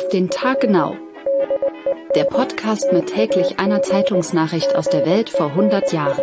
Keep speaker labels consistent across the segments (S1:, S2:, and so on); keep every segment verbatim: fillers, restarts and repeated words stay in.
S1: Auf den Tag genau. Der Podcast mit täglich einer Zeitungsnachricht aus der Welt vor hundert Jahren.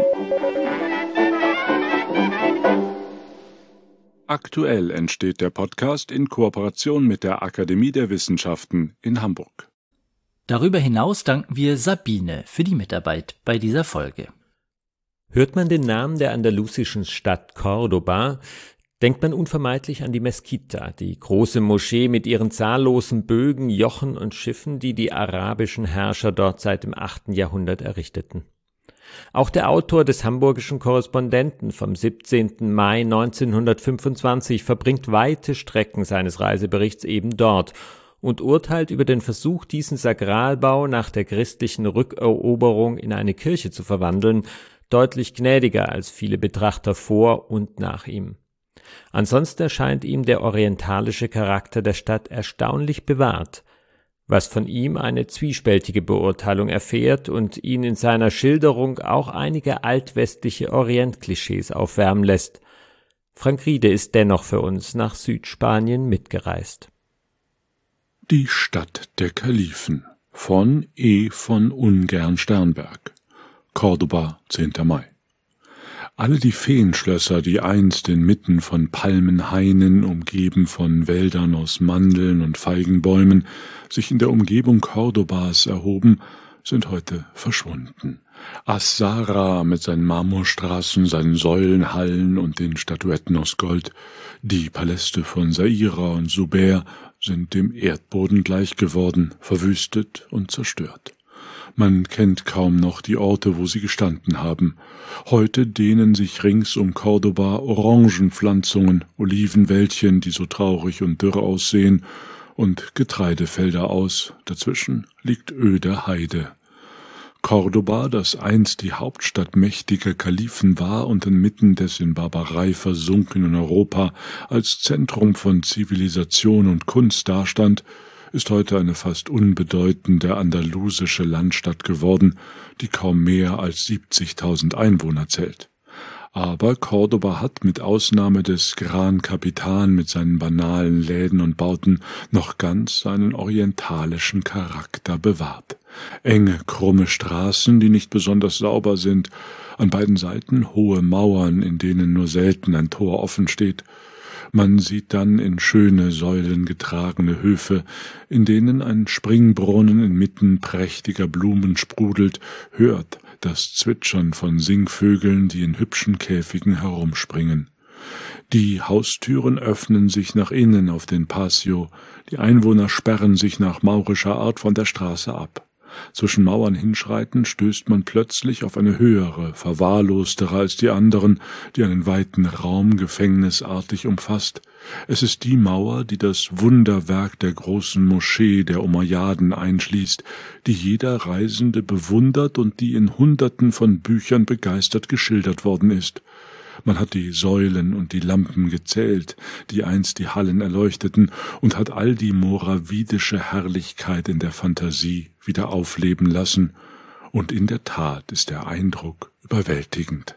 S2: Aktuell entsteht der Podcast in Kooperation mit der Akademie der Wissenschaften in Hamburg.
S3: Darüber hinaus danken wir Sabine für die Mitarbeit bei dieser Folge.
S4: Hört man den Namen der andalusischen Stadt Córdoba, denkt man unvermeidlich an die Meskita, die große Moschee mit ihren zahllosen Bögen, Jochen und Schiffen, die die arabischen Herrscher dort seit dem achten Jahrhundert errichteten. Auch der Autor des hamburgischen Korrespondenten vom siebzehnten Mai neunzehnhundertfünfundzwanzig verbringt weite Strecken seines Reiseberichts eben dort und urteilt über den Versuch, diesen Sakralbau nach der christlichen Rückeroberung in eine Kirche zu verwandeln, deutlich gnädiger als viele Betrachter vor und nach ihm. Ansonsten erscheint ihm der orientalische Charakter der Stadt erstaunlich bewahrt, was von ihm eine zwiespältige Beurteilung erfährt und ihn in seiner Schilderung auch einige altwestliche Orientklischees aufwärmen lässt. Frank Riede ist dennoch für uns nach Südspanien mitgereist.
S2: Die Stadt der Kalifen von E. von Ungern-Sternberg, Córdoba, zehnter Mai. Alle die Feenschlösser, die einst inmitten von Palmenhainen, umgeben von Wäldern aus Mandeln und Feigenbäumen, sich in der Umgebung Córdobas erhoben, sind heute verschwunden. As-Sara mit seinen Marmorstraßen, seinen Säulenhallen und den Statuetten aus Gold, die Paläste von Saira und Zubair sind dem Erdboden gleich geworden, verwüstet und zerstört. Man kennt kaum noch die Orte, wo sie gestanden haben. Heute dehnen sich rings um Córdoba Orangenpflanzungen, Olivenwäldchen, die so traurig und dürr aussehen, und Getreidefelder aus. Dazwischen liegt öde Heide. Córdoba, das einst die Hauptstadt mächtiger Kalifen war und inmitten des in Barbarei versunkenen Europa als Zentrum von Zivilisation und Kunst dastand, ist heute eine fast unbedeutende andalusische Landstadt geworden, die kaum mehr als siebzigtausend Einwohner zählt. Aber Córdoba hat mit Ausnahme des Gran Capitan mit seinen banalen Läden und Bauten noch ganz seinen orientalischen Charakter bewahrt. Enge, krumme Straßen, die nicht besonders sauber sind, an beiden Seiten hohe Mauern, in denen nur selten ein Tor offen steht. Man sieht dann in schöne Säulen getragene Höfe, in denen ein Springbrunnen inmitten prächtiger Blumen sprudelt, hört das Zwitschern von Singvögeln, die in hübschen Käfigen herumspringen. Die Haustüren öffnen sich nach innen auf den Patio, die Einwohner sperren sich nach maurischer Art von der Straße ab. Zwischen Mauern hinschreitend stößt man plötzlich auf eine höhere, verwahrlostere als die anderen, die einen weiten Raum gefängnisartig umfasst. Es ist die Mauer, die das Wunderwerk der großen Moschee der Umayyaden einschließt, die jeder Reisende bewundert und die in Hunderten von Büchern begeistert geschildert worden ist. Man hat die Säulen und die Lampen gezählt, die einst die Hallen erleuchteten, und hat all die moravidische Herrlichkeit in der Fantasie wieder aufleben lassen, und in der Tat ist der Eindruck überwältigend.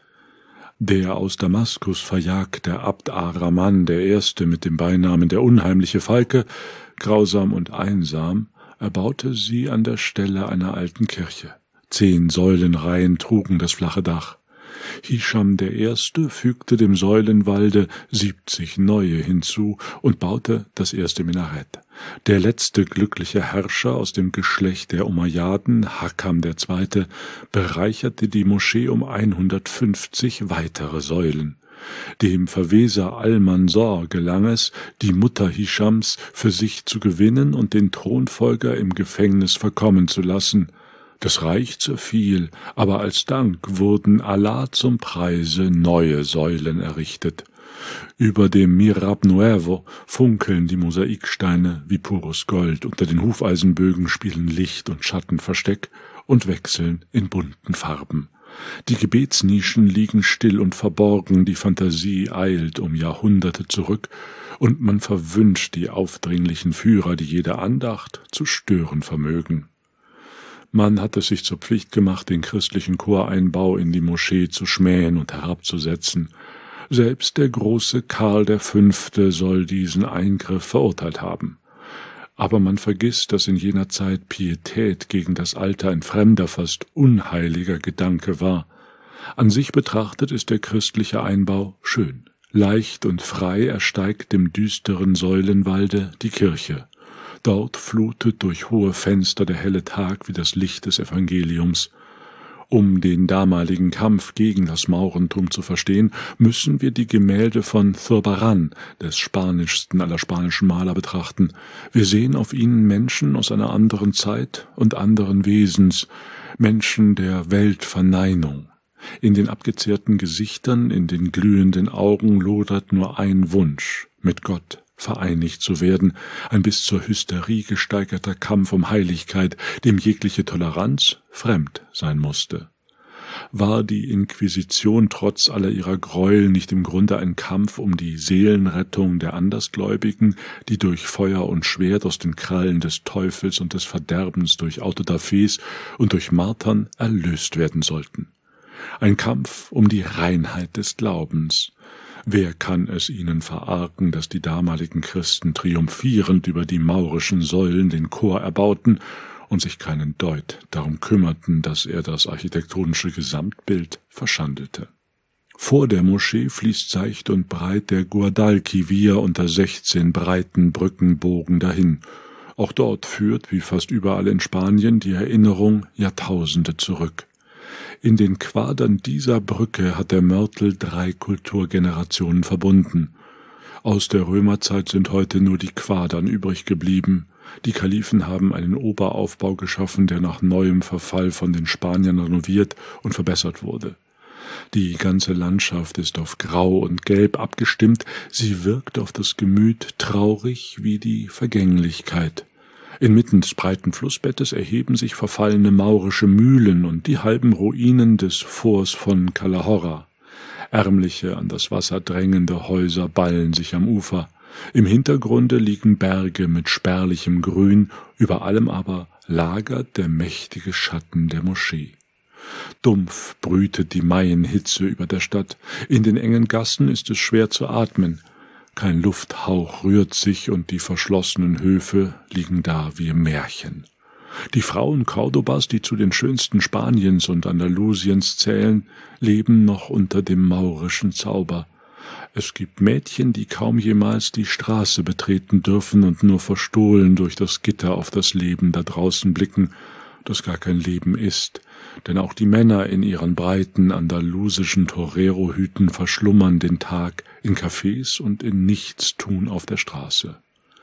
S2: Der aus Damaskus verjagte Abd ar-Rahman, der Erste mit dem Beinamen der unheimliche Falke, grausam und einsam, erbaute sie an der Stelle einer alten Kirche. Zehn Säulenreihen trugen das flache Dach. Hischam der Erste fügte dem Säulenwalde siebzig neue hinzu und baute das erste Minarett. Der letzte glückliche Herrscher aus dem Geschlecht der Umayyaden, Hakam der Zweite, bereicherte die Moschee um hundertfünfzig weitere Säulen. Dem Verweser Al-Mansur gelang es, die Mutter Hischams für sich zu gewinnen und den Thronfolger im Gefängnis verkommen zu lassen. Das Reich zerfiel, aber als Dank wurden Allah zum Preise neue Säulen errichtet. Über dem Mihrab Nuevo funkeln die Mosaiksteine wie pures Gold, unter den Hufeisenbögen spielen Licht und Schatten Versteck und wechseln in bunten Farben. Die Gebetsnischen liegen still und verborgen, die Fantasie eilt um Jahrhunderte zurück, und man verwünscht die aufdringlichen Führer, die jede Andacht zu stören vermögen. Man hat es sich zur Pflicht gemacht, den christlichen Choreinbau in die Moschee zu schmähen und herabzusetzen. Selbst der große Karl der Fünfte soll diesen Eingriff verurteilt haben. Aber man vergisst, dass in jener Zeit Pietät gegen das Alte ein fremder, fast unheiliger Gedanke war. An sich betrachtet ist der christliche Einbau schön. Leicht und frei ersteigt im düsteren Säulenwalde die Kirche. Dort flutet durch hohe Fenster der helle Tag wie das Licht des Evangeliums. Um den damaligen Kampf gegen das Maurentum zu verstehen, müssen wir die Gemälde von Zurbarán, des spanischsten aller spanischen Maler, betrachten. Wir sehen auf ihnen Menschen aus einer anderen Zeit und anderen Wesens, Menschen der Weltverneinung. In den abgezehrten Gesichtern, in den glühenden Augen lodert nur ein Wunsch, mit Gott vereinigt zu werden, ein bis zur Hysterie gesteigerter Kampf um Heiligkeit, dem jegliche Toleranz fremd sein musste. War die Inquisition trotz aller ihrer Gräuel nicht im Grunde ein Kampf um die Seelenrettung der Andersgläubigen, die durch Feuer und Schwert aus den Krallen des Teufels und des Verderbens durch Autodafés und durch Martern erlöst werden sollten? Ein Kampf um die Reinheit des Glaubens. Wer kann es ihnen verargen, dass die damaligen Christen triumphierend über die maurischen Säulen den Chor erbauten und sich keinen Deut darum kümmerten, dass er das architektonische Gesamtbild verschandelte? Vor der Moschee fließt seicht und breit der Guadalquivir unter sechzehn breiten Brückenbogen dahin. Auch dort führt, wie fast überall in Spanien, die Erinnerung Jahrtausende zurück. In den Quadern dieser Brücke hat der Mörtel drei Kulturgenerationen verbunden. Aus der Römerzeit sind heute nur die Quadern übrig geblieben. Die Kalifen haben einen Oberaufbau geschaffen, der nach neuem Verfall von den Spaniern renoviert und verbessert wurde. Die ganze Landschaft ist auf Grau und Gelb abgestimmt, sie wirkt auf das Gemüt traurig wie die Vergänglichkeit. Inmitten des breiten Flussbettes erheben sich verfallene maurische Mühlen und die halben Ruinen des Forts von Calahorra. Ärmliche, an das Wasser drängende Häuser ballen sich am Ufer. Im Hintergrunde liegen Berge mit spärlichem Grün, über allem aber lagert der mächtige Schatten der Moschee. Dumpf brütet die Maienhitze über der Stadt. In den engen Gassen ist es schwer zu atmen. Kein Lufthauch rührt sich und die verschlossenen Höfe liegen da wie im Märchen. Die Frauen Córdobas, die zu den schönsten Spaniens und Andalusiens zählen, leben noch unter dem maurischen Zauber. Es gibt Mädchen, die kaum jemals die Straße betreten dürfen und nur verstohlen durch das Gitter auf das Leben da draußen blicken, das gar kein Leben ist, denn auch die Männer in ihren breiten andalusischen Torero-Hüten verschlummern den Tag in Cafés und in Nichtstun auf der Straße.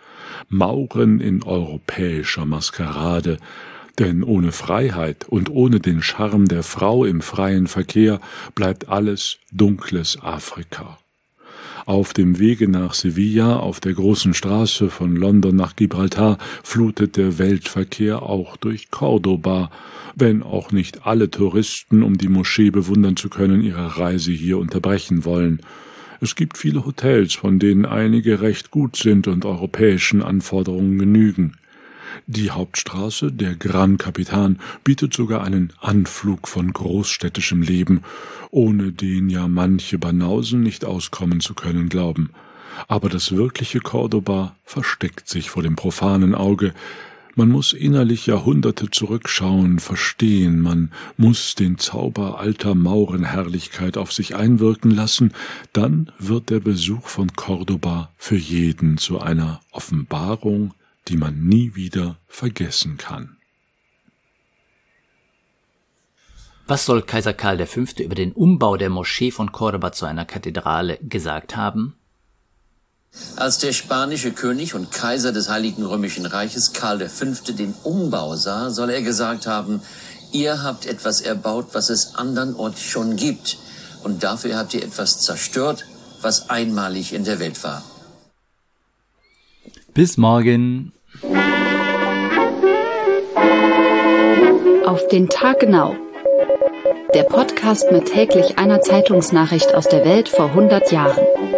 S2: Mauren in europäischer Maskerade, denn ohne Freiheit und ohne den Charme der Frau im freien Verkehr bleibt alles dunkles Afrika. Auf dem Wege nach Sevilla, auf der großen Straße von London nach Gibraltar, flutet der Weltverkehr auch durch Córdoba, wenn auch nicht alle Touristen, um die Moschee bewundern zu können, ihre Reise hier unterbrechen wollen. Es gibt viele Hotels, von denen einige recht gut sind und europäischen Anforderungen genügen. Die Hauptstraße, der Gran Capitan, bietet sogar einen Anflug von großstädtischem Leben, ohne den ja manche Banausen nicht auskommen zu können glauben. Aber das wirkliche Córdoba versteckt sich vor dem profanen Auge. Man muss innerlich Jahrhunderte zurückschauen, verstehen, man muss den Zauber alter Maurenherrlichkeit auf sich einwirken lassen, dann wird der Besuch von Córdoba für jeden zu einer Offenbarung, die man nie wieder vergessen kann.
S3: Was soll Kaiser Karl der Fünfte über den Umbau der Moschee von Córdoba zu einer Kathedrale gesagt haben?
S5: Als der spanische König und Kaiser des Heiligen Römischen Reiches Karl der Fünfte den Umbau sah, soll er gesagt haben: Ihr habt etwas erbaut, was es andernorts schon gibt, und dafür habt ihr etwas zerstört, was einmalig in der Welt war.
S3: Bis morgen.
S1: Auf den Tag genau. Der Podcast mit täglich einer Zeitungsnachricht aus der Welt vor hundert Jahren.